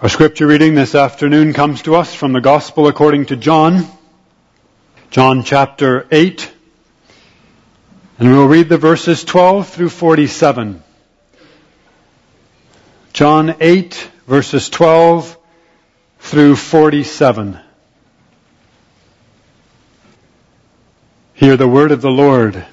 Our scripture reading this afternoon comes to us from the Gospel according to John, John chapter 8, and we'll read the verses 12 through 47. John 8, verses 12 through 47. Hear the word of the Lord.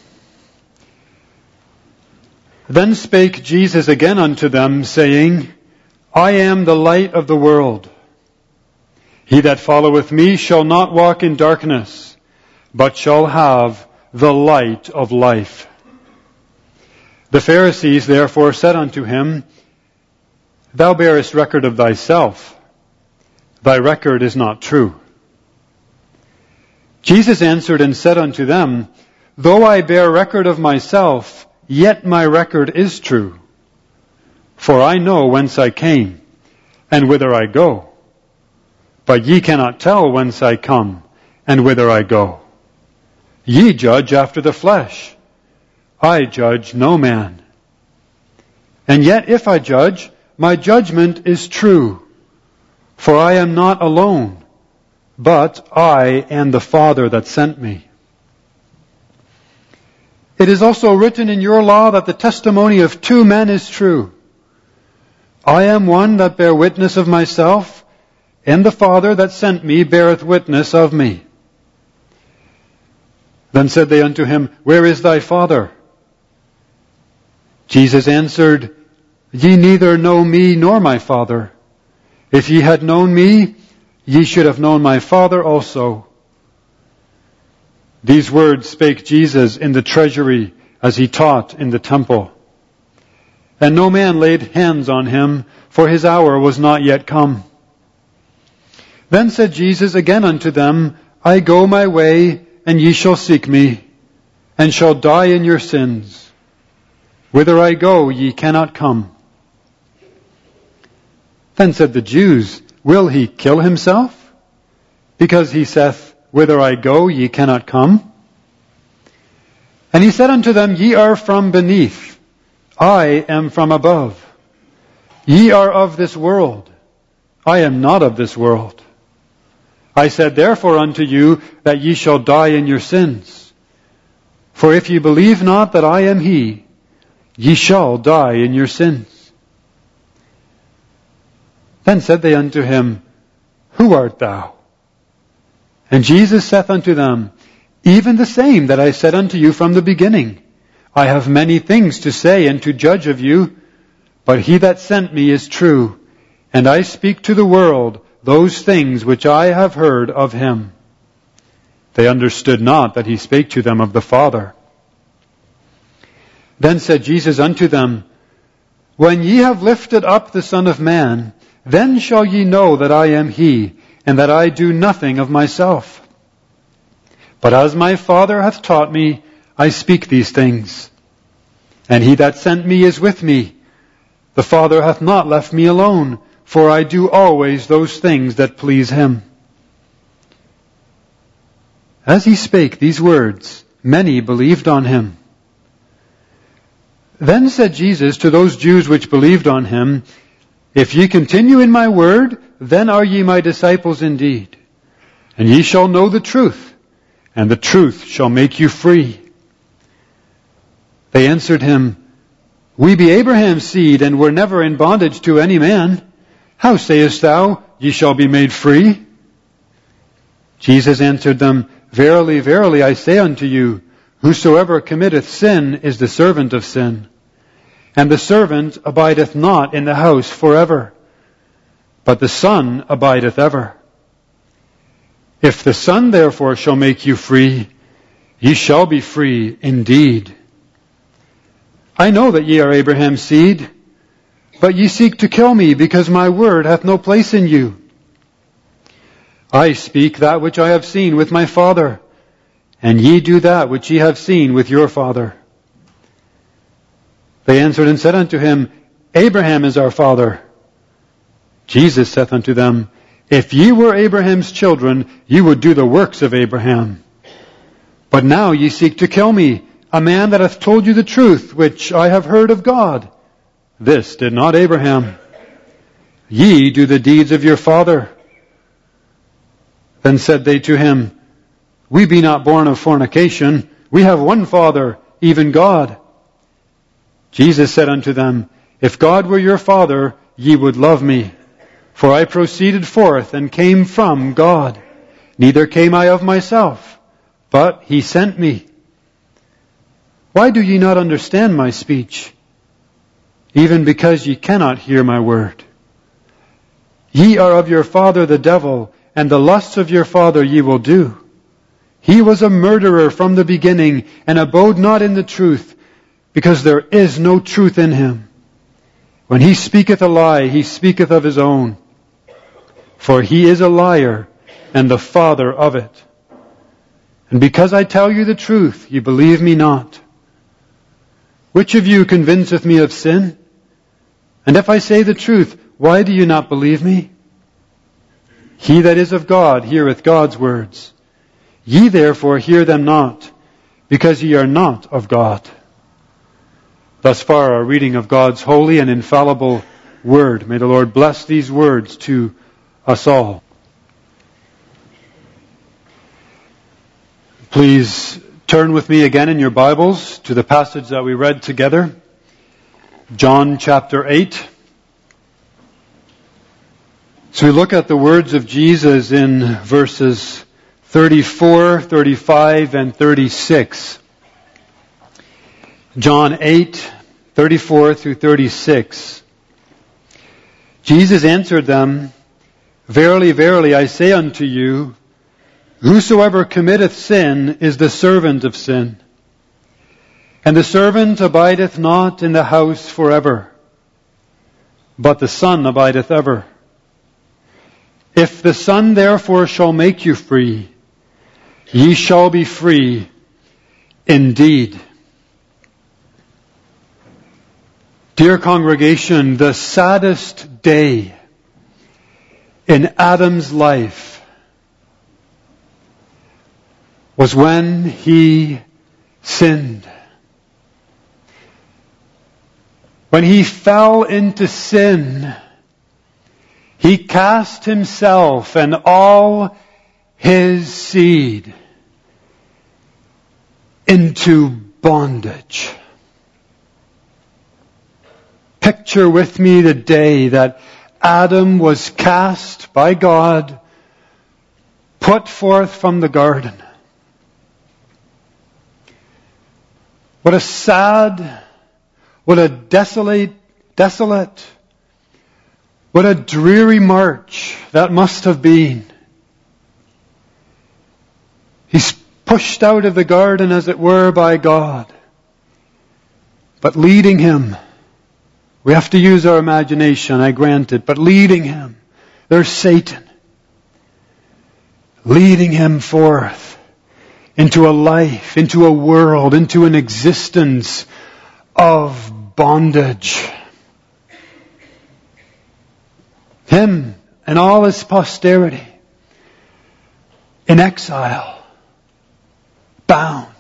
Then spake Jesus again unto them, saying, I am the light of the world. He that followeth me shall not walk in darkness, but shall have the light of life. The Pharisees therefore said unto him, Thou bearest record of thyself. Thy record is not true. Jesus answered and said unto them, Though I bear record of myself, yet my record is true. For I know whence I came, and whither I go. But ye cannot tell whence I come, and whither I go. Ye judge after the flesh. I judge no man. And yet if I judge, my judgment is true. For I am not alone, but I and the Father that sent me. It is also written in your law that the testimony of two men is true. I am one that bear witness of myself, and the Father that sent me beareth witness of me. Then said they unto him, Where is thy Father? Jesus answered, Ye neither know me nor my Father. If ye had known me, ye should have known my Father also. These words spake Jesus in the treasury as he taught in the temple. And no man laid hands on him, for his hour was not yet come. Then said Jesus again unto them, I go my way, and ye shall seek me, and shall die in your sins. Whither I go, ye cannot come. Then said the Jews, Will he kill himself? Because he saith, Whither I go, ye cannot come. And he said unto them, Ye are from beneath. I am from above. Ye are of this world. I am not of this world. I said therefore unto you that ye shall die in your sins. For if ye believe not that I am he, ye shall die in your sins. Then said they unto him, Who art thou? And Jesus saith unto them, Even the same that I said unto you from the beginning. I have many things to say and to judge of you, but he that sent me is true, and I speak to the world those things which I have heard of him. They understood not that he spake to them of the Father. Then said Jesus unto them, When ye have lifted up the Son of Man, then shall ye know that I am he, and that I do nothing of myself. But as my Father hath taught me, I speak these things. And he that sent me is with me. The Father hath not left me alone, for I do always those things that please him. As he spake these words, many believed on him. Then said Jesus to those Jews which believed on him, If ye continue in my word, then are ye my disciples indeed. And ye shall know the truth, and the truth shall make you free. They answered him, We be Abraham's seed, and were never in bondage to any man. How sayest thou, Ye shall be made free? Jesus answered them, Verily, verily, I say unto you, Whosoever committeth sin is the servant of sin. And the servant abideth not in the house forever, but the Son abideth ever. If the Son therefore shall make you free, ye shall be free indeed. I know that ye are Abraham's seed, but ye seek to kill me, because my word hath no place in you. I speak that which I have seen with my Father, and ye do that which ye have seen with your father. They answered and said unto him, Abraham is our father. Jesus saith unto them, If ye were Abraham's children, ye would do the works of Abraham. But now ye seek to kill me, a man that hath told you the truth, which I have heard of God. This did not Abraham. Ye do the deeds of your father. Then said they to him, We be not born of fornication. We have one Father, even God. Jesus said unto them, If God were your Father, ye would love me. For I proceeded forth and came from God. Neither came I of myself, but He sent me. Why do ye not understand my speech? Even because ye cannot hear my word. Ye are of your father the devil, and the lusts of your father ye will do. He was a murderer from the beginning, and abode not in the truth, because there is no truth in him. When he speaketh a lie, he speaketh of his own. For he is a liar, and the father of it. And because I tell you the truth, ye believe me not. Which of you convinceth me of sin? And if I say the truth, why do you not believe me? He that is of God heareth God's words. Ye therefore hear them not, because ye are not of God. Thus far our reading of God's holy and infallible Word. May the Lord bless these words to us all. Please turn with me again in your Bibles to the passage that we read together. John chapter 8. So we look at the words of Jesus in verses 34, 35, and 36. John 8, 34 through 36. Jesus answered them, Verily, verily, I say unto you, whosoever committeth sin is the servant of sin. And the servant abideth not in the house forever, but the Son abideth ever. If the Son therefore shall make you free, ye shall be free indeed. Dear congregation, the saddest day in Adam's life was when he sinned. When he fell into sin, he cast himself and all his seed into bondage. Picture with me the day that Adam was cast by God, put forth from the garden. What a sad, what a desolate, what a dreary march that must have been. He's pushed out of the garden, as it were, by God. But leading him, we have to use our imagination, I grant it, but leading him, there's Satan. Leading him forth into a life, into a world, into an existence of bondage. Him and all his posterity in exile, bound,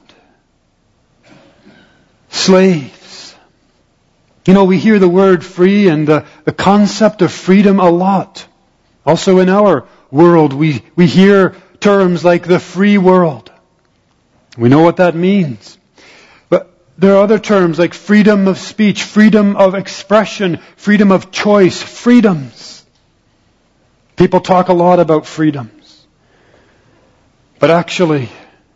slaves. You know, we hear the word free and the concept of freedom a lot. Also in our world, we hear terms like the free world. We know what that means. But there are other terms like freedom of speech, freedom of expression, freedom of choice, freedoms. People talk a lot about freedoms. But actually,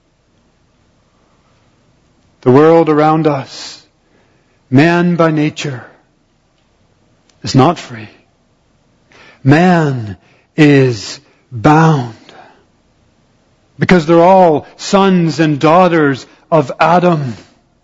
the world around us, man by nature, is not free. Man is bound. Because they're all sons and daughters of Adam.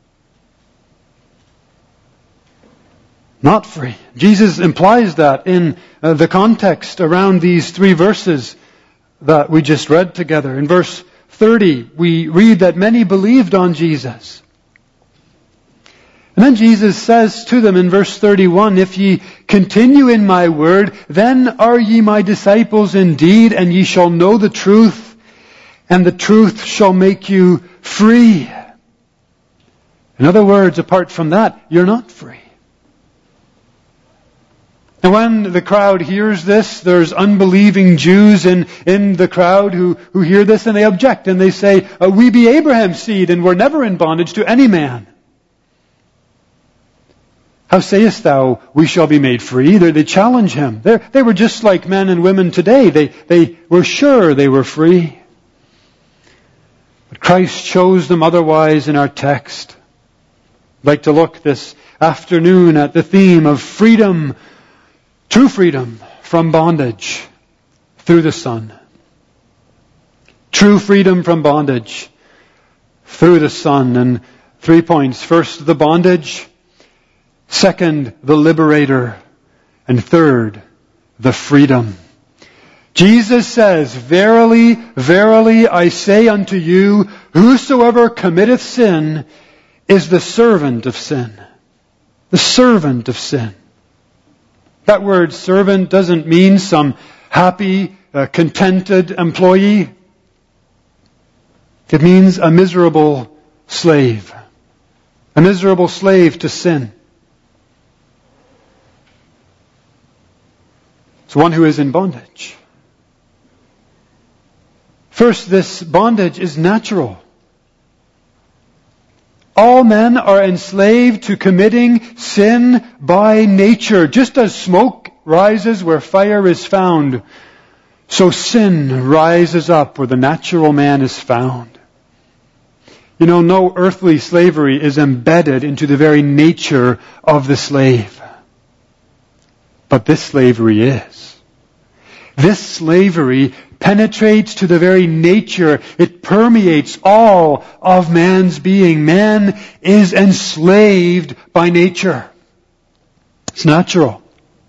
Not free. Jesus implies that in the context around these three verses that we just read together. In verse 30, we read that many believed on Jesus. And then Jesus says to them in verse 31, If ye continue in my word, then are ye my disciples indeed, and ye shall know the truth, and the truth shall make you free. In other words, apart from that, you're not free. And when the crowd hears this, there's unbelieving Jews in the crowd who hear this, and they object and they say, we be Abraham's seed and we're never in bondage to any man. How sayest thou, we shall be made free? They challenge him. They were just like men and women today. They were sure they were free. But Christ shows them otherwise in our text. I'd like to look this afternoon at the theme of freedom, true freedom from bondage through the Son. True freedom from bondage through the Son. And 3 points. First, the bondage. Second, the liberator. And third, the freedom. Jesus says, verily, verily, I say unto you, whosoever committeth sin is the servant of sin. The servant of sin. That word servant doesn't mean some happy, contented employee. It means a miserable slave. A miserable slave to sin. It's one who is in bondage. First, this bondage is natural. All men are enslaved to committing sin by nature. Just as smoke rises where fire is found, so sin rises up where the natural man is found. You know, no earthly slavery is embedded into the very nature of the slave. But this slavery is. This slavery penetrates to the very nature. It permeates all of man's being. Man is enslaved by nature. It's natural.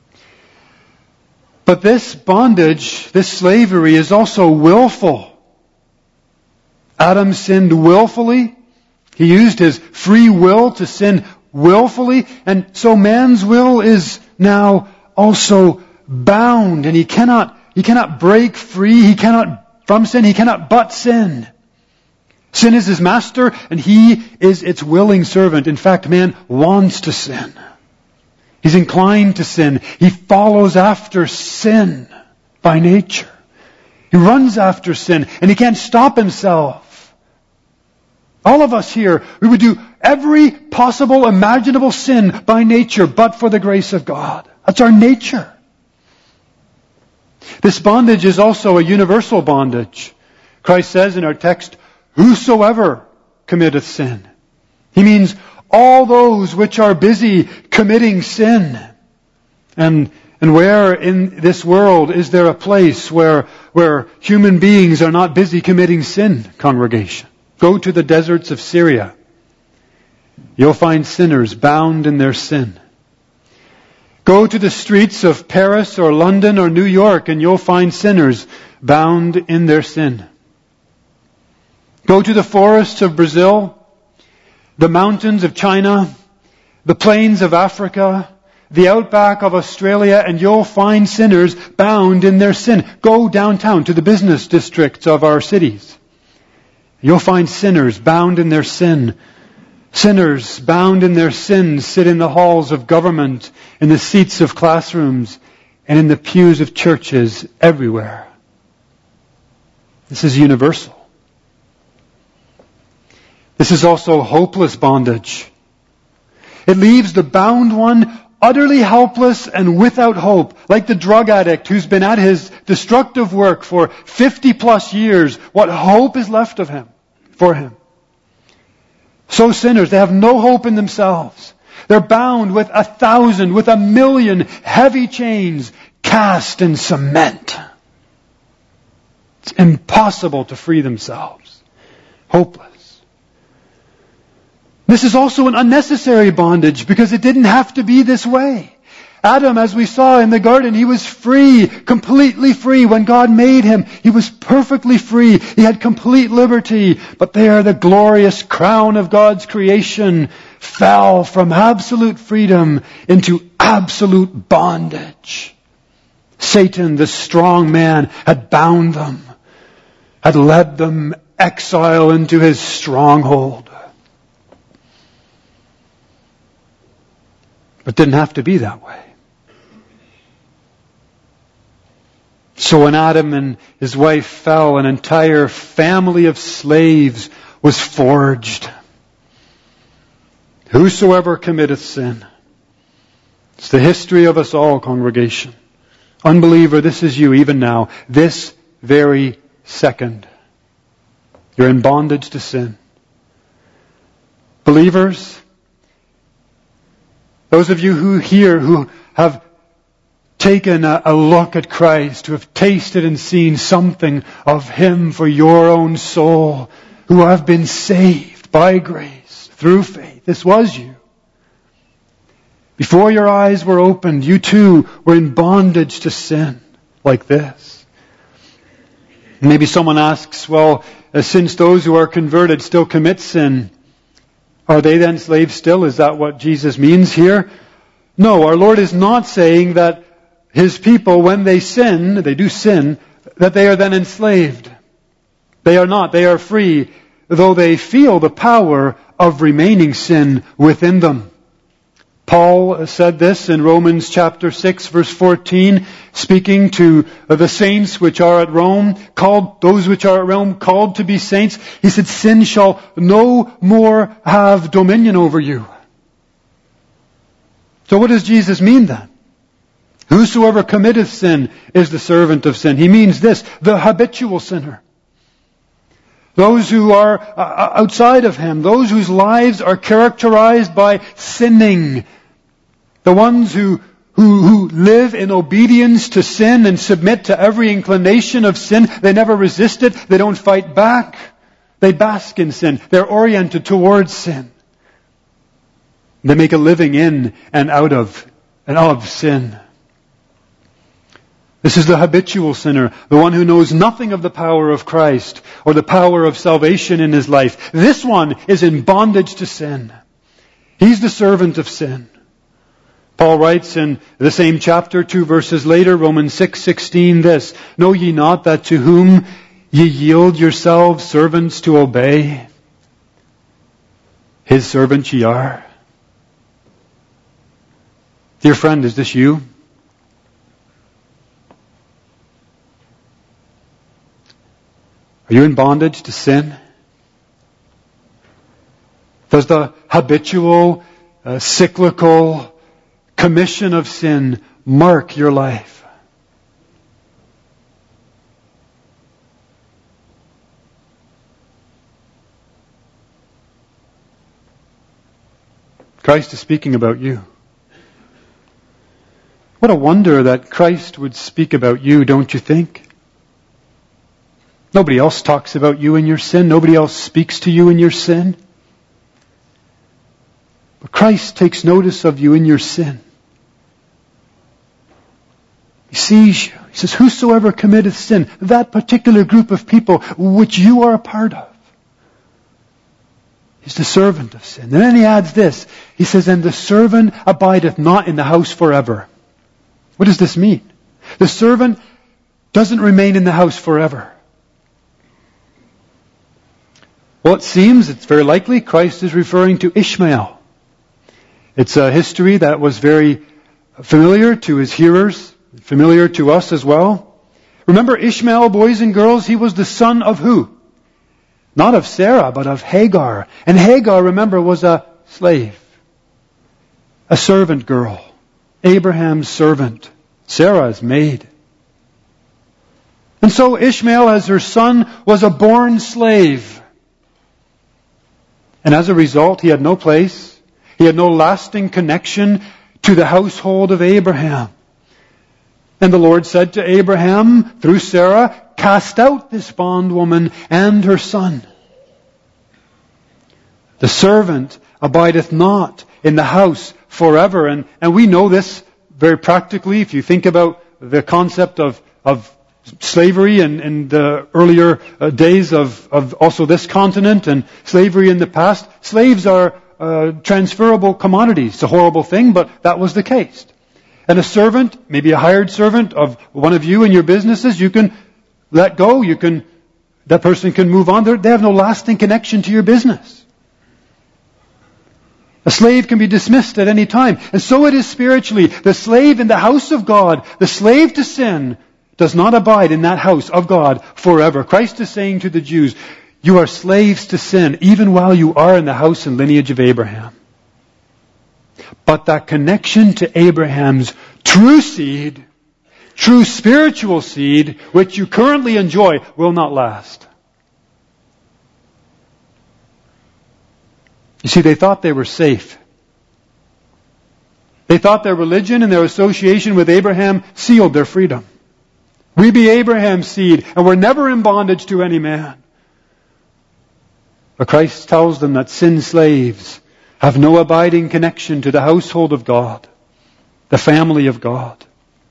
But this bondage, this slavery is also willful. Adam sinned willfully. He used his free will to sin willfully. And so man's will is now also bound, and he cannot break free. From sin, he cannot but sin. Sin is his master, and he is its willing servant. In fact, man wants to sin. He's inclined to sin. He follows after sin by nature. He runs after sin, and he can't stop himself. All of us here, we would do every possible imaginable sin by nature, but for the grace of God. That's our nature. This bondage is also a universal bondage. Christ says in our text, whosoever committeth sin. He means all those which are busy committing sin. And where in this world is there a place where human beings are not busy committing sin, congregation? Go to the deserts of Syria. You'll find sinners bound in their sin. Go to the streets of Paris or London or New York and you'll find sinners bound in their sin. Go to the forests of Brazil, the mountains of China, the plains of Africa, the outback of Australia, and you'll find sinners bound in their sin. Go downtown to the business districts of our cities. You'll find sinners bound in their sin. Sinners bound in their sins sit in the halls of government, in the seats of classrooms, and in the pews of churches everywhere. This is universal. This is also hopeless bondage. It leaves the bound one utterly helpless and without hope, like the drug addict who's been at his destructive work for 50 plus years. What hope is left of him, for him? So sinners, they have no hope in themselves. They're bound with 1,000, with 1,000,000 heavy chains cast in cement. It's impossible to free themselves. Hopeless. This is also an unnecessary bondage because it didn't have to be this way. Adam, as we saw in the garden, he was free, completely free. When God made him, he was perfectly free. He had complete liberty. But there, the glorious crown of God's creation fell from absolute freedom into absolute bondage. Satan, the strong man, had bound them, had led them exile into his stronghold. But it didn't have to be that way. So when Adam and his wife fell, an entire family of slaves was forged. Whosoever committeth sin. It's the history of us all, congregation. Unbeliever, this is you even now. This very second. You're in bondage to sin. Believers, those of you who have taken a look at Christ, who have tasted and seen something of Him for your own soul, who have been saved by grace through faith. This was you. Before your eyes were opened, you too were in bondage to sin like this. Maybe someone asks, well, since those who are converted still commit sin, are they then slaves still? Is that what Jesus means here? No, our Lord is not saying that His people, when they do sin, that they are then enslaved. They are not. They are free, though they feel the power of remaining sin within them. Paul said this in Romans chapter 6, verse 14, speaking to the saints which are at Rome, those which are at Rome called to be saints. He said, sin shall no more have dominion over you. So what does Jesus mean then? Whosoever committeth sin is the servant of sin. He means this, the habitual sinner. Those who are outside of Him, those whose lives are characterized by sinning. The ones who live in obedience to sin and submit to every inclination of sin. They never resist it. They don't fight back. They bask in sin. They're oriented towards sin. They make a living in and out of sin. This is the habitual sinner, the one who knows nothing of the power of Christ or the power of salvation in his life. This one is in bondage to sin. He's the servant of sin. Paul writes in the same chapter, 2 verses later, Romans 6:16, this, know ye not that to whom ye yield yourselves servants to obey, His servants ye are? Dear friend, is this you? Are you in bondage to sin? Does the habitual, cyclical commission of sin mark your life? Christ is speaking about you. What a wonder that Christ would speak about you, don't you think? Nobody else talks about you in your sin. Nobody else speaks to you in your sin. But Christ takes notice of you in your sin. He sees you. He says, whosoever committeth sin, that particular group of people which you are a part of, is the servant of sin. And then he adds this. He says, and the servant abideth not in the house forever. What does this mean? The servant doesn't remain in the house forever. Well, it seems, it's very likely, Christ is referring to Ishmael. It's a history that was very familiar to his hearers, familiar to us as well. Remember Ishmael, boys and girls, he was the son of who? Not of Sarah, but of Hagar. And Hagar, remember, was a slave. A servant girl. Abraham's servant. Sarah's maid. And so Ishmael, as her son, was a born slave. And as a result, he had no place. He had no lasting connection to the household of Abraham. And the Lord said to Abraham, through Sarah, cast out this bondwoman and her son. The servant abideth not in the house forever. And we know this very practically if you think about the concept of slavery in the earlier days of also this continent and slavery in the past. Slaves are transferable commodities. It's a horrible thing, but that was the case. And a servant, maybe a hired servant of one of you in your businesses, you can let go. That person can move on. They have no lasting connection to your business. A slave can be dismissed at any time. And so it is spiritually. The slave in the house of God, the slave to sin, does not abide in that house of God forever. Christ is saying to the Jews, you are slaves to sin even while you are in the house and lineage of Abraham. But that connection to Abraham's true seed, true spiritual seed, which you currently enjoy, will not last. You see, they thought they were safe. They thought their religion and their association with Abraham sealed their freedom. We be Abraham's seed, and we're never in bondage to any man. But Christ tells them that sin slaves have no abiding connection to the household of God, the family of God.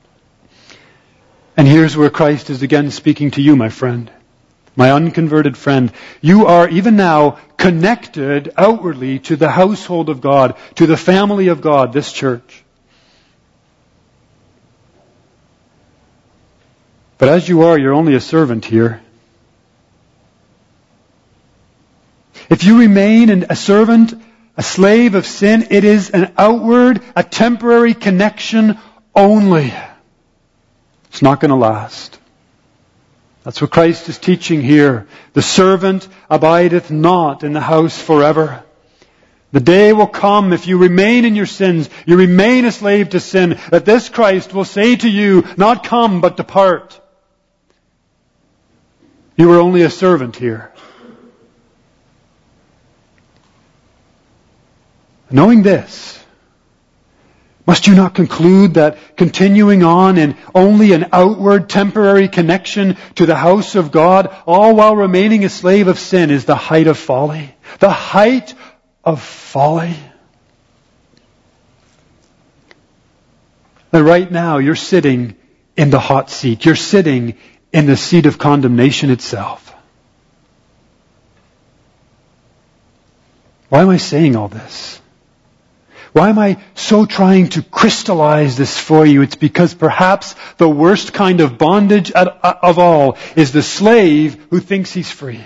And here's where Christ is again speaking to you, my friend, my unconverted friend. You are even now connected outwardly to the household of God, to the family of God, this church. But as you are, you're only a servant here. If you remain a servant, a slave of sin, it is an outward, a temporary connection only. It's not going to last. That's what Christ is teaching here. The servant abideth not in the house forever. The day will come, if you remain in your sins, you remain a slave to sin, that this Christ will say to you, not come, but depart. You are only a servant here. Knowing this, must you not conclude that continuing on in only an outward temporary connection to the house of God, all while remaining a slave of sin, is the height of folly? The height of folly. That right now you're sitting in the hot seat. You're sitting in the seat of condemnation itself. Why am I saying all this? Why am I so trying to crystallize this for you? It's because perhaps the worst kind of bondage of all is the slave who thinks he's free.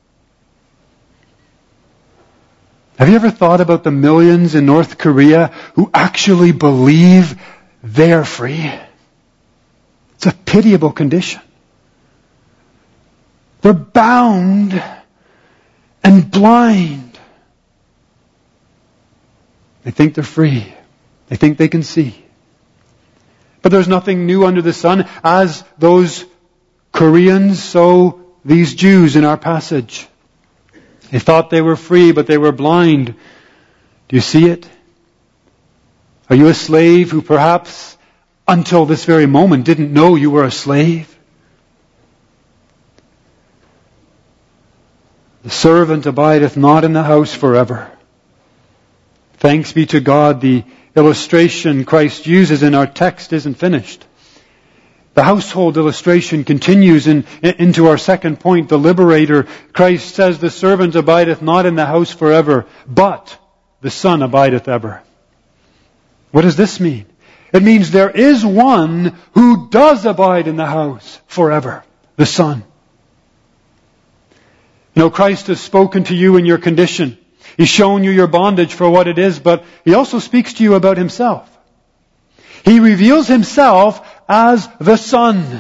Have you ever thought about the millions in North Korea who actually believe they are free? It's a pitiable condition. They're bound and blind. They think they're free. They think they can see. But there's nothing new under the sun. As those Koreans, so these Jews in our passage. They thought they were free, but they were blind. Do you see it? Are you a slave who perhaps until this very moment didn't know you were a slave? The servant abideth not in the house forever. Thanks be to God, the illustration Christ uses in our text isn't finished. The household illustration continues into our second point, the liberator. Christ says, the servant abideth not in the house forever, but the Son abideth ever. What does this mean? It means there is one who does abide in the house forever, the Son. You know, Christ has spoken to you in your condition. He's shown you your bondage for what it is, but He also speaks to you about Himself. He reveals Himself as the Son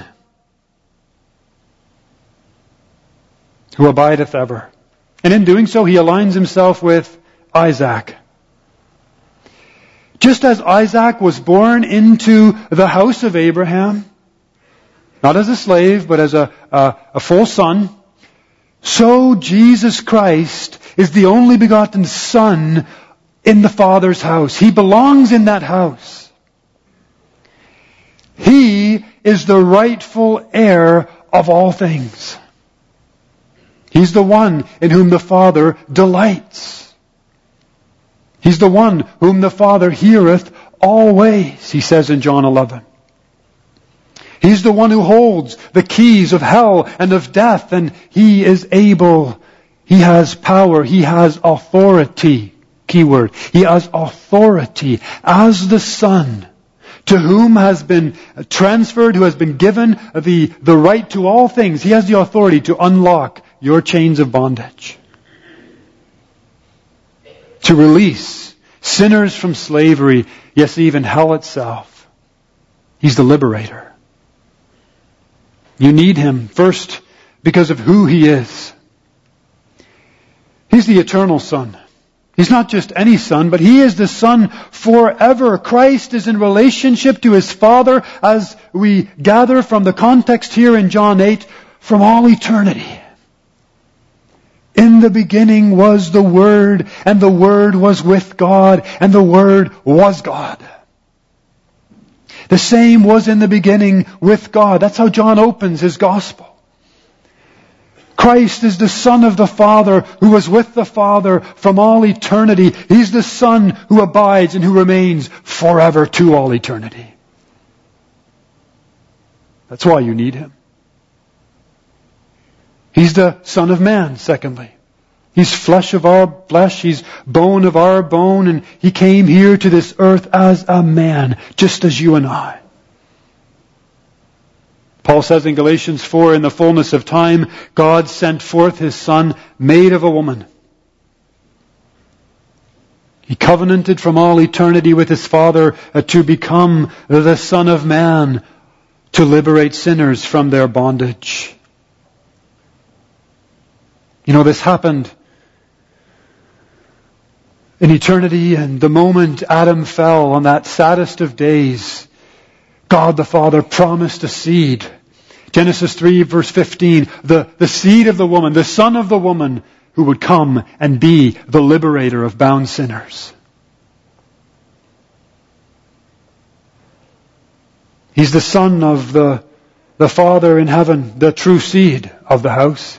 who abideth ever. And in doing so, He aligns Himself with Isaac. Just as Isaac was born into the house of Abraham, not as a slave, but as a full son, so Jesus Christ is the only begotten Son in the Father's house. He belongs in that house. He is the rightful heir of all things. He's the one in whom the Father delights. He's the one whom the Father heareth always, He says in John 11. He's the one who holds the keys of hell and of death, and He is able. He has power. He has authority. Keyword. He has authority as the Son, to whom has been transferred, who has been given the right to all things. He has the authority to unlock your chains of bondage, to release sinners from slavery, yes, even hell itself. He's the liberator. You need Him, first, because of who He is. He's the eternal Son. He's not just any Son, but He is the Son forever. Christ is in relationship to His Father, as we gather from the context here in John 8, from all eternity. In the beginning was the Word, and the Word was with God, and the Word was God. The same was in the beginning with God. That's how John opens his Gospel. Christ is the Son of the Father, who was with the Father from all eternity. He's the Son who abides and who remains forever to all eternity. That's why you need Him. He's the Son of Man, secondly. He's flesh of our flesh, He's bone of our bone, and He came here to this earth as a man, just as you and I. Paul says in Galatians 4, in the fullness of time, God sent forth His Son, made of a woman. He covenanted from all eternity with His Father to become the Son of Man, to liberate sinners from their bondage. You know, this happened in eternity, and the moment Adam fell on that saddest of days, God the Father promised a seed. Genesis 3 verse 15, the seed of the woman, the son of the woman, who would come and be the liberator of bound sinners. He's the Son of the Father in heaven, the true seed of the house.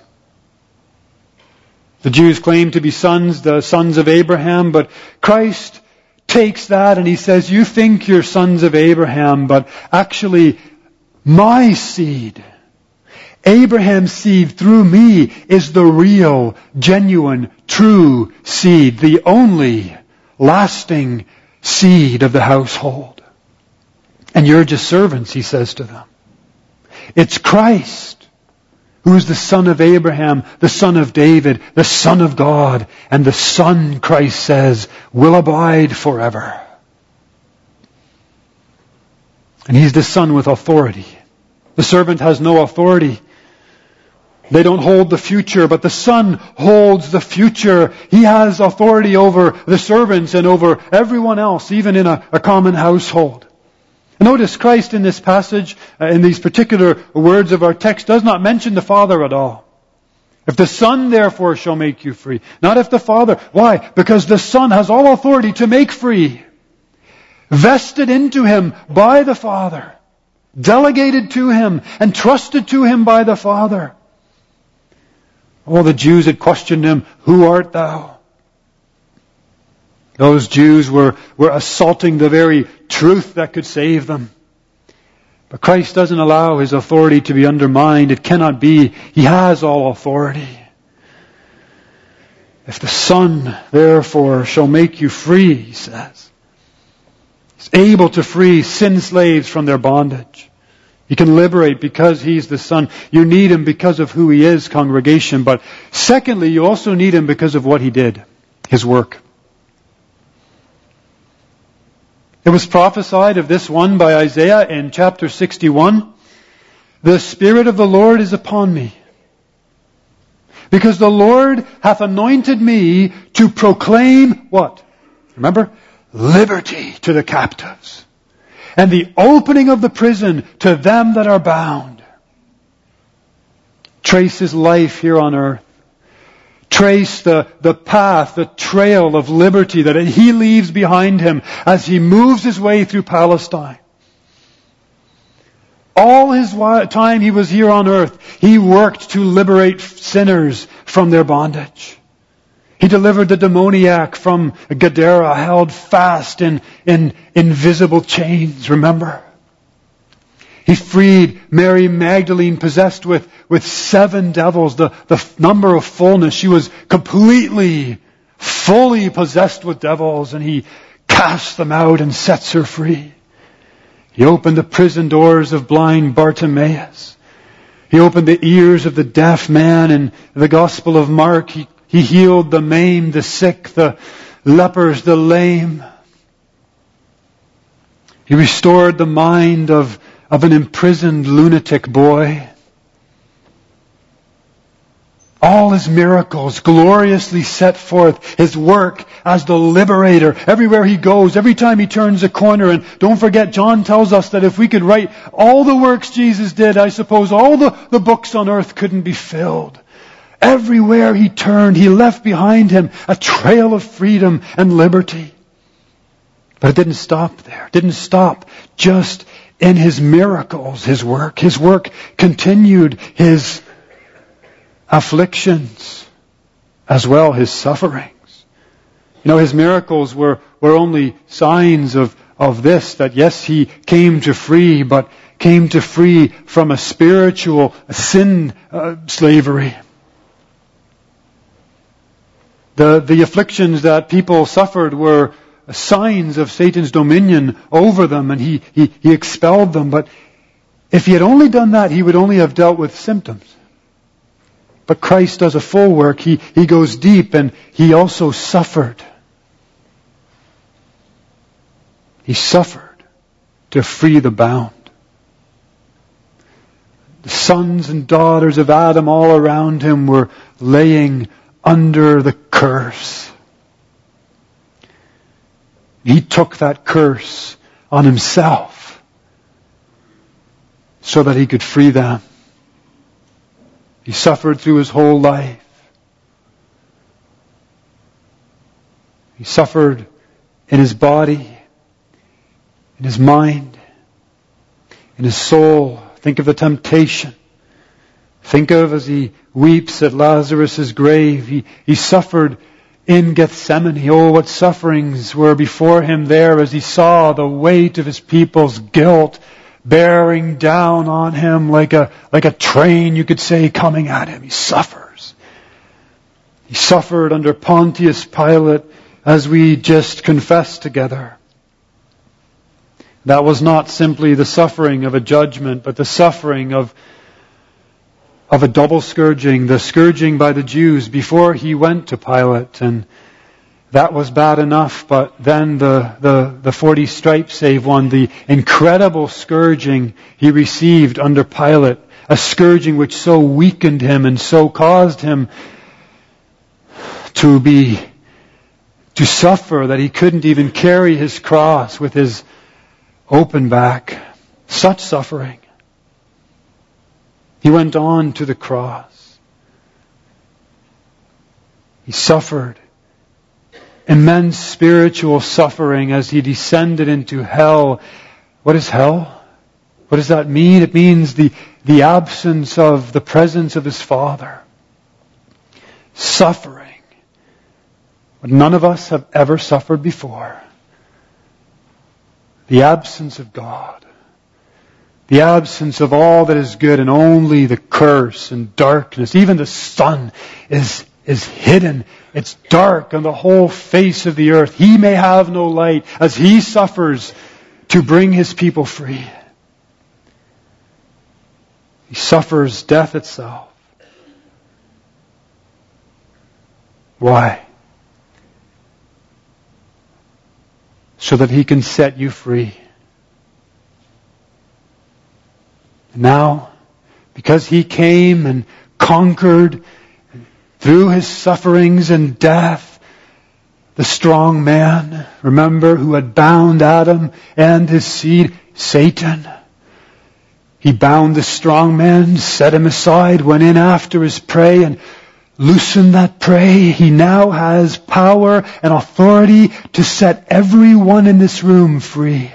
The Jews claim to be sons, the sons of Abraham, but Christ takes that and He says, you think you're sons of Abraham, but actually my seed, Abraham's seed through me, is the real, genuine, true seed, the only lasting seed of the household. And you're just servants, He says to them. It's Christ who is the Son of Abraham, the Son of David, the Son of God, and the Son, Christ says, will abide forever. And He's the Son with authority. The servant has no authority. They don't hold the future, but the Son holds the future. He has authority over the servants and over everyone else, even in a common household. Notice Christ in this passage, in these particular words of our text, does not mention the Father at all. If the Son therefore shall make you free. Not if the Father. Why? Because the Son has all authority to make free. Vested into Him by the Father. Delegated to Him and trusted to Him by the Father. All the Jews had questioned Him, who art thou? Those Jews were assaulting the very truth that could save them. But Christ doesn't allow His authority to be undermined. It cannot be. He has all authority. If the Son, therefore, shall make you free, He says. He's able to free sin slaves from their bondage. He can liberate because He's the Son. You need Him because of who He is, congregation. But secondly, you also need Him because of what He did, His work. It was prophesied of this one by Isaiah in chapter 61. The Spirit of the Lord is upon me, because the Lord hath anointed me to proclaim what? Remember? Liberty to the captives, and the opening of the prison to them that are bound. Trace His life here on earth. Trace the path, the trail of liberty that He leaves behind Him as He moves His way through Palestine. All His time He was here on earth, He worked to liberate sinners from their bondage. He delivered the demoniac from Gadara, held fast in invisible chains, remember? He freed Mary Magdalene, possessed with 7 devils, the number of fullness. She was completely, fully possessed with devils, and He casts them out and sets her free. He opened the prison doors of blind Bartimaeus. He opened the ears of the deaf man in the Gospel of Mark. He healed the maimed, the sick, the lepers, the lame. He restored the mind of an imprisoned lunatic boy. All His miracles gloriously set forth His work as the liberator everywhere He goes, every time He turns a corner. And don't forget, John tells us that if we could write all the works Jesus did, I suppose all the books on earth couldn't be filled. Everywhere He turned, He left behind Him a trail of freedom and liberty. But it didn't stop there. It didn't stop just in His miracles, His work. His work continued, His afflictions as well, His sufferings. You know, His miracles were only signs of this, that yes, He came to free, but came to free from a spiritual sin slavery. The afflictions that people suffered were signs of Satan's dominion over them, and he expelled them. But if He had only done that, He would only have dealt with symptoms. But Christ does a full work. He goes deep, and He also suffered. He suffered to free the bound. The sons and daughters of Adam all around Him were laying under the curse. He took that curse on Himself so that He could free them. He suffered through His whole life. He suffered in His body, in His mind, in His soul. Think of the temptation. Think of as He weeps at Lazarus' grave. He suffered in Gethsemane. Oh, what sufferings were before Him there as He saw the weight of His people's guilt bearing down on Him like a train, you could say, coming at Him. He suffers. He suffered under Pontius Pilate, as we just confessed together. That was not simply the suffering of a judgment, but the suffering of a double scourging, the scourging by the Jews before He went to Pilate. And that was bad enough, but then the 40 stripes save one, the incredible scourging He received under Pilate, a scourging which so weakened Him and so caused Him to suffer that He couldn't even carry His cross with His open back. Such suffering. He went on to the cross. He suffered immense spiritual suffering as He descended into hell. What is hell? What does that mean? It means the absence of the presence of His Father. Suffering. What none of us have ever suffered before. The absence of God. The absence of all that is good, and only the curse and darkness. Even the sun is hidden. It's dark on the whole face of the earth. He may have no light as He suffers to bring His people free. He suffers death itself. Why? So that He can set you free. Now, because He came and conquered through His sufferings and death, the strong man, remember, who had bound Adam and his seed, Satan. He bound the strong man, set him aside, went in after his prey and loosened that prey. He now has power and authority to set everyone in this room free.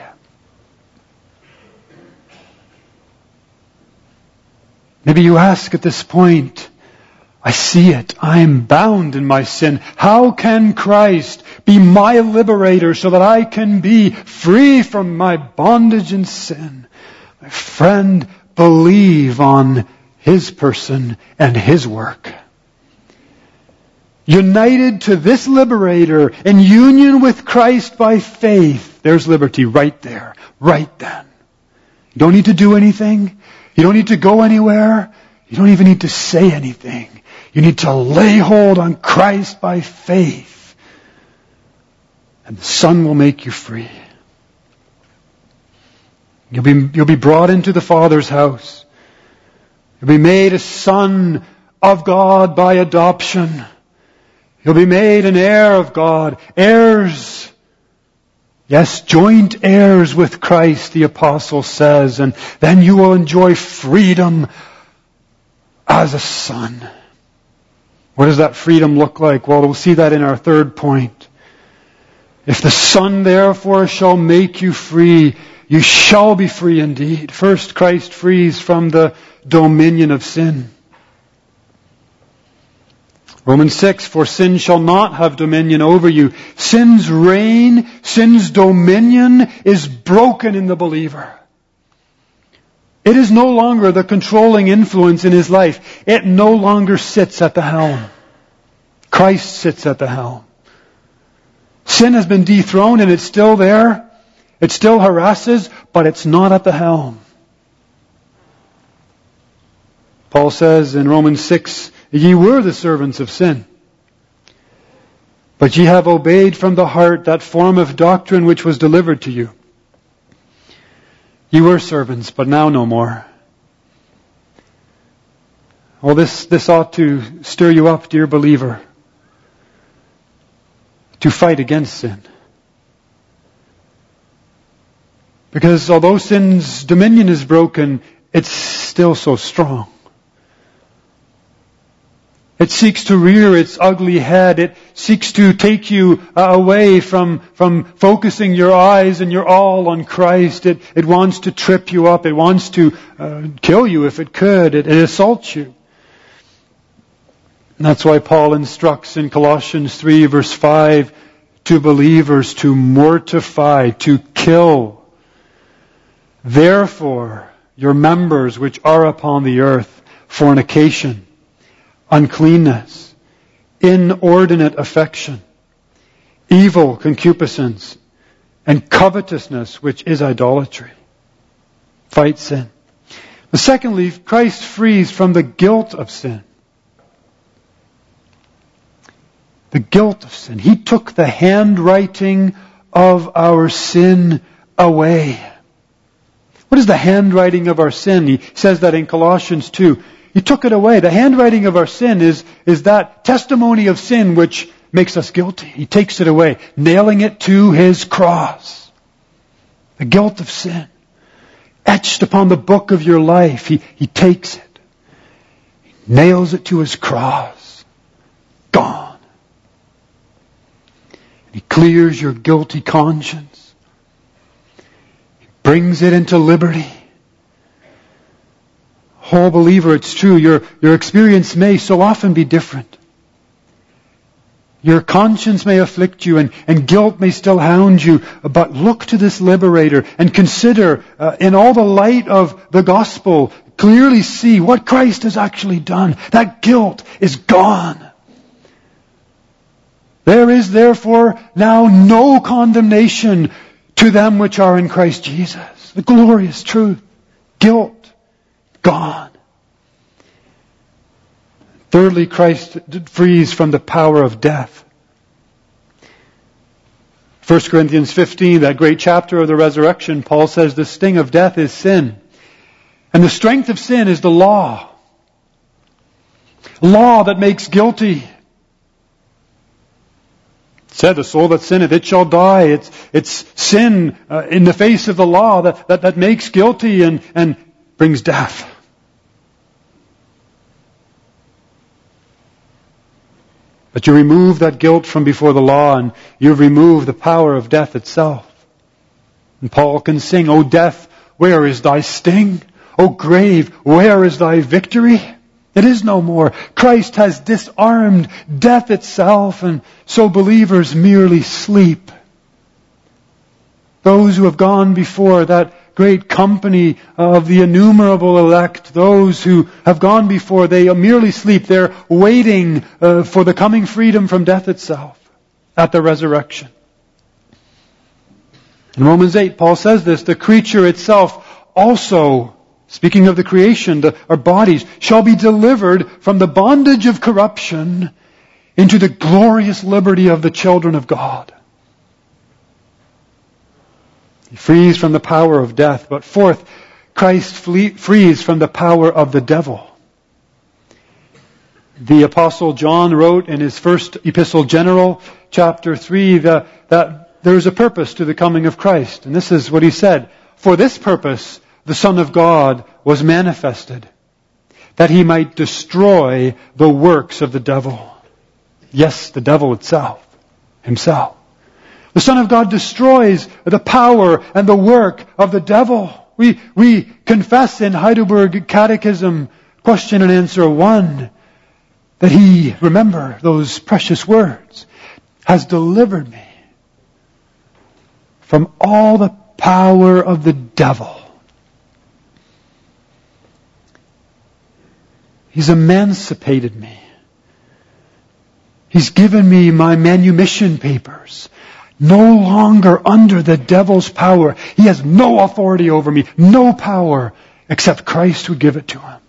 Maybe you ask at this point, I see it. I am bound in my sin. How can Christ be my liberator so that I can be free from my bondage and sin? My friend, believe on His person and His work. United to this liberator in union with Christ by faith, there's liberty right there, right then. You don't need to do anything. You don't need to go anywhere. You don't even need to say anything. You need to lay hold on Christ by faith. And the Son will make you free. You'll be brought into the Father's house. You'll be made a son of God by adoption. You'll be made an heir of God. Heirs. Yes, joint heirs with Christ, the apostle says. And then you will enjoy freedom as a son. What does that freedom look like? Well, we'll see that in our third point. If the Son therefore shall make you free, you shall be free indeed. First, Christ frees from the dominion of sin. Romans 6, for sin shall not have dominion over you. Sin's reign, sin's dominion is broken in the believer. It is no longer the controlling influence in his life. It no longer sits at the helm. Christ sits at the helm. Sin has been dethroned and it's still there. It still harasses, but it's not at the helm. Paul says in Romans 6, ye were the servants of sin, but ye have obeyed from the heart that form of doctrine which was delivered to you. Ye were servants, but now no more. Well, this ought to stir you up, dear believer, to fight against sin. Because although sin's dominion is broken, it's still so strong. It seeks to rear its ugly head. It seeks to take you away from focusing your eyes and your all on Christ. It wants to trip you up. It wants to kill you if it could. It assaults you. And that's why Paul instructs in Colossians 3 verse 5 to believers to mortify, to kill. Therefore, your members which are upon the earth, fornication, uncleanness, inordinate affection, evil concupiscence, and covetousness, which is idolatry. Fight sin. But secondly, Christ frees from the guilt of sin. The guilt of sin. He took the handwriting of our sin away. What is the handwriting of our sin? He says that in Colossians 2. He took it away. The handwriting of our sin is that testimony of sin which makes us guilty. He takes it away, nailing it to His cross. The guilt of sin. Etched upon the book of your life. He takes it. He nails it to His cross. Gone. He clears your guilty conscience. He brings it into liberty. Oh, believer, it's true. Your experience may so often be different. Your conscience may afflict you and guilt may still hound you. But look to this liberator and consider, in all the light of the gospel, clearly see what Christ has actually done. That guilt is gone. There is therefore now no condemnation to them which are in Christ Jesus. The glorious truth. Guilt. Gone. Thirdly, Christ frees from the power of death. 1 Corinthians 15, that great chapter of the resurrection, Paul says the sting of death is sin. And the strength of sin is the law. Law that makes guilty. It said, the soul that sinneth, it shall die. It's sin in the face of the law that makes guilty and brings death. But you remove that guilt from before the law and you've removed the power of death itself. And Paul can sing, O death, where is thy sting? O grave, where is thy victory? It is no more. Christ has disarmed death itself, and so believers merely sleep. Those who have gone before, that great company of the innumerable elect, those who have gone before, they merely sleep. They're waiting for the coming freedom from death itself at the resurrection. In Romans 8, Paul says this, the creature itself also, speaking of the creation, our bodies, shall be delivered from the bondage of corruption into the glorious liberty of the children of God. He frees from the power of death. But fourth, Christ frees from the power of the devil. The Apostle John wrote in his first epistle general, chapter 3, that there is a purpose to the coming of Christ. And this is what he said: "For this purpose the Son of God was manifested, that he might destroy the works of the devil." Yes, the devil himself. The Son of God destroys the power and the work of the devil. We confess in Heidelberg Catechism, question and answer 1, that he, remember those precious words, has delivered me from all the power of the devil. He's emancipated me. He's given me my manumission papers. No longer under the devil's power. He has no authority over me, no power, except Christ would give it to him.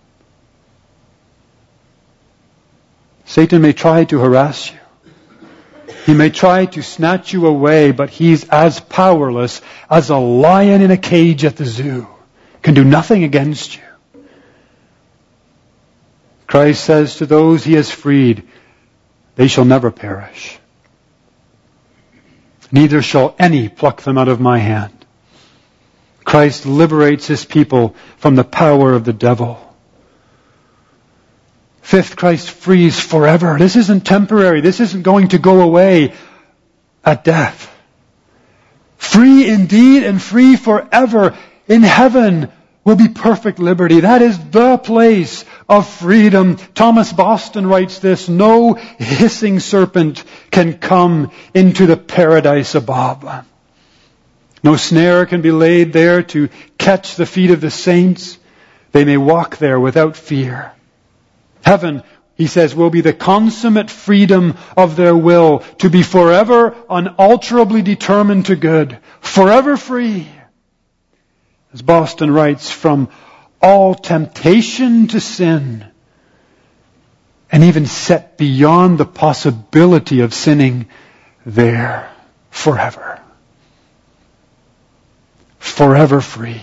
Satan may try to harass you. He may try to snatch you away, but he's as powerless as a lion in a cage at the zoo. Can do nothing against you. Christ says to those he has freed, they shall never perish. Neither shall any pluck them out of my hand. Christ liberates his people from the power of the devil. Fifth, Christ frees forever. This isn't temporary. This isn't going to go away at death. Free indeed and free forever. In heaven will be perfect liberty. That is the place of freedom. Thomas Boston writes this: "No hissing serpent can come into the paradise above. No snare can be laid there to catch the feet of the saints. They may walk there without fear. Heaven," he says, "will be the consummate freedom of their will to be forever unalterably determined to good, forever free." As Boston writes, from all temptation to sin, and even set beyond the possibility of sinning there forever. Forever free.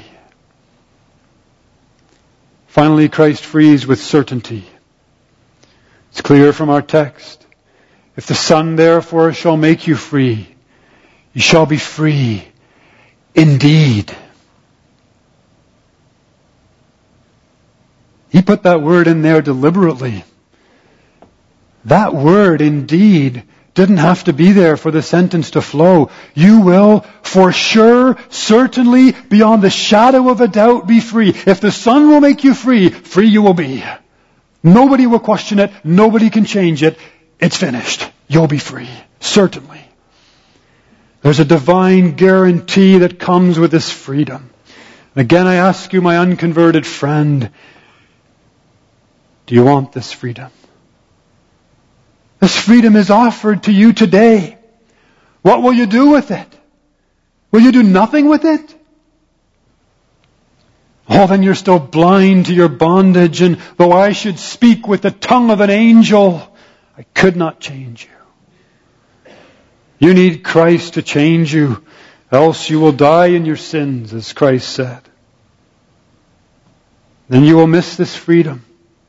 Finally, Christ frees with certainty. It's clear from our text. "If the Son therefore shall make you free, you shall be free indeed." He put that word in there deliberately. That word, indeed, didn't have to be there for the sentence to flow. You will, for sure, certainly, beyond the shadow of a doubt, be free. If the Son will make you free, free you will be. Nobody will question it. Nobody can change it. It's finished. You'll be free. Certainly. There's a divine guarantee that comes with this freedom. Again, I ask you, my unconverted friend, do you want this freedom? This freedom is offered to you today. What will you do with it? Will you do nothing with it? Oh, then you're still blind to your bondage, and though I should speak with the tongue of an angel, I could not change you. You need Christ to change you, else you will die in your sins, as Christ said. Then you will miss this freedom.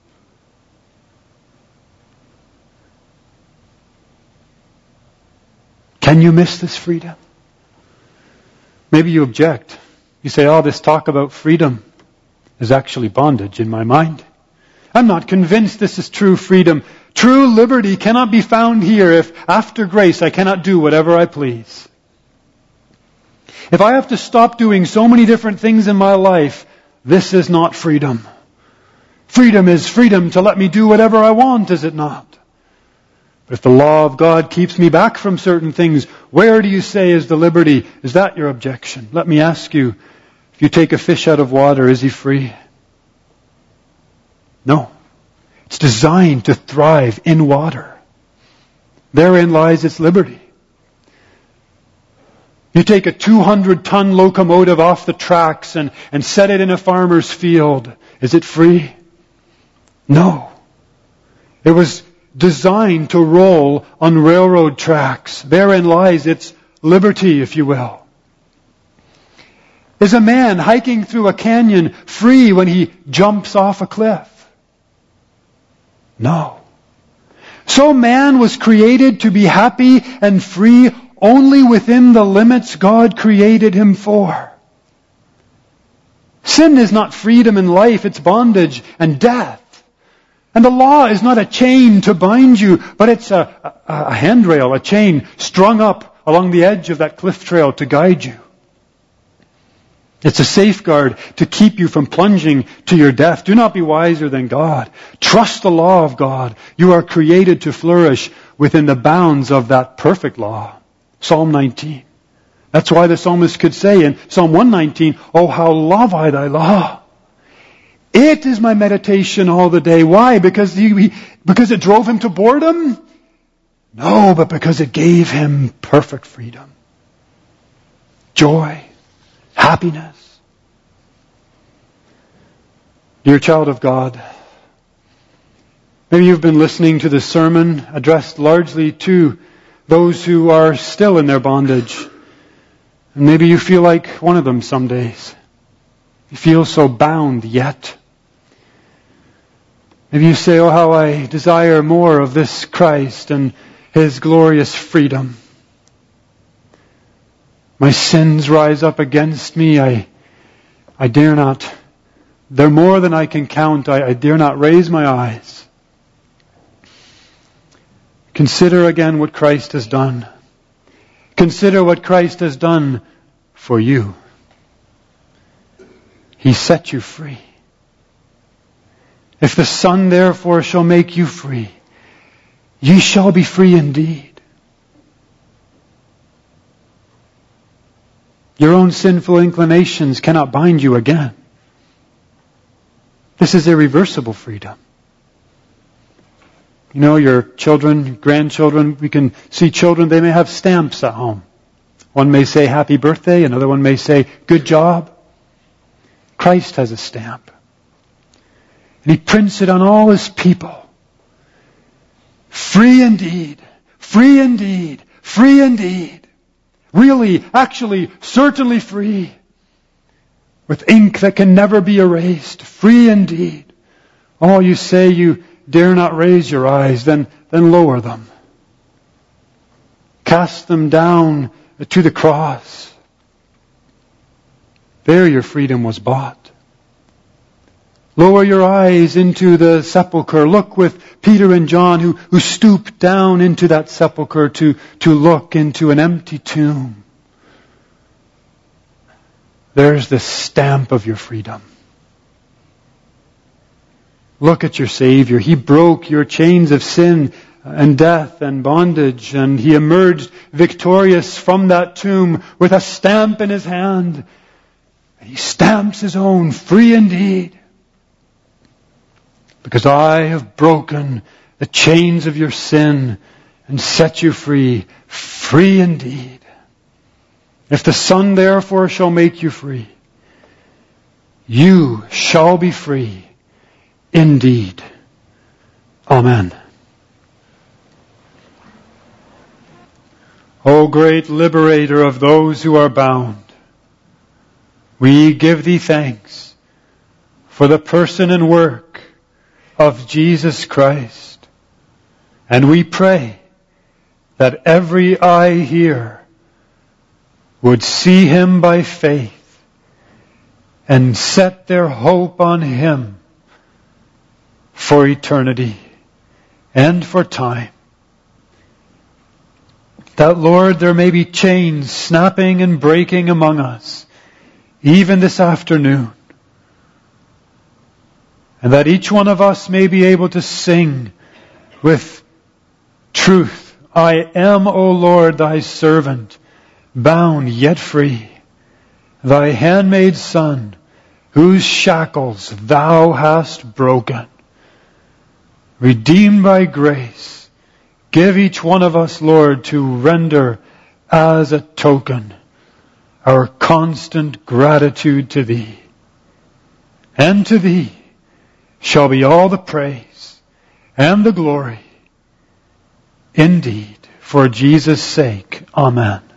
Can you miss this freedom? Maybe you object. You say, "Oh, this talk about freedom is actually bondage in my mind. I'm not convinced this is true freedom. True liberty cannot be found here if, after grace, I cannot do whatever I please. If I have to stop doing so many different things in my life, this is not freedom. Freedom is freedom to let me do whatever I want, is it not? But if the law of God keeps me back from certain things, where do you say is the liberty? Is that your objection? Let me ask you, if you take a fish out of water, is he free? No. It's designed to thrive in water. Therein lies its liberty. You take a 200-ton locomotive off the tracks and set it in a farmer's field. Is it free? No. It was designed to roll on railroad tracks. Therein lies its liberty, if you will. Is a man hiking through a canyon free when he jumps off a cliff? No. So man was created to be happy and free only within the limits God created him for. Sin is not freedom in life, it's bondage and death. And the law is not a chain to bind you, but it's a handrail, a chain strung up along the edge of that cliff trail to guide you. It's a safeguard to keep you from plunging to your death. Do not be wiser than God. Trust the law of God. You are created to flourish within the bounds of that perfect law. Psalm 19. That's why the psalmist could say in Psalm 119, "Oh, how love I thy law. It is my meditation all the day." Why? Because it drove him to boredom? No, but because it gave him perfect freedom. Joy. Happiness. Dear child of God, maybe you've been listening to this sermon addressed largely to those who are still in their bondage. And maybe you feel like one of them some days. You feel so bound yet. Maybe you say, "Oh, how I desire more of this Christ and His glorious freedom. My sins rise up against me. I dare not. They're more than I can count. I dare not raise my eyes." Consider again what Christ has done. Consider what Christ has done for you. He set you free. If the Son therefore shall make you free, ye shall be free indeed. Your own sinful inclinations cannot bind you again. This is irreversible freedom. You know, your children, grandchildren, we can see children, they may have stamps at home. One may say happy birthday, another one may say good job. Christ has a stamp. And He prints it on all His people. Free indeed, free indeed, free indeed. Really, actually, certainly free. With ink that can never be erased. Free indeed. Oh, you say you dare not raise your eyes, then lower them. Cast them down to the cross. There your freedom was bought. Lower your eyes into the sepulchre. Look with Peter and John who stooped down into that sepulchre to look into an empty tomb. There's the stamp of your freedom. Look at your Savior. He broke your chains of sin and death and bondage, and He emerged victorious from that tomb with a stamp in His hand. He stamps His own, free indeed. Because I have broken the chains of your sin and set you free, free indeed. If the Son therefore shall make you free, you shall be free indeed. Amen. O great liberator of those who are bound, we give Thee thanks for the person and work of Jesus Christ. And we pray that every eye here would see Him by faith and set their hope on Him for eternity and for time. That, Lord, there may be chains snapping and breaking among us, even this afternoon. And that each one of us may be able to sing with truth, I am, O Lord, Thy servant, bound yet free, Thy handmaid son, whose shackles Thou hast broken. Redeemed by grace, give each one of us, Lord, to render as a token our constant gratitude to Thee. And to Thee shall be all the praise and the glory. Indeed, for Jesus' sake. Amen.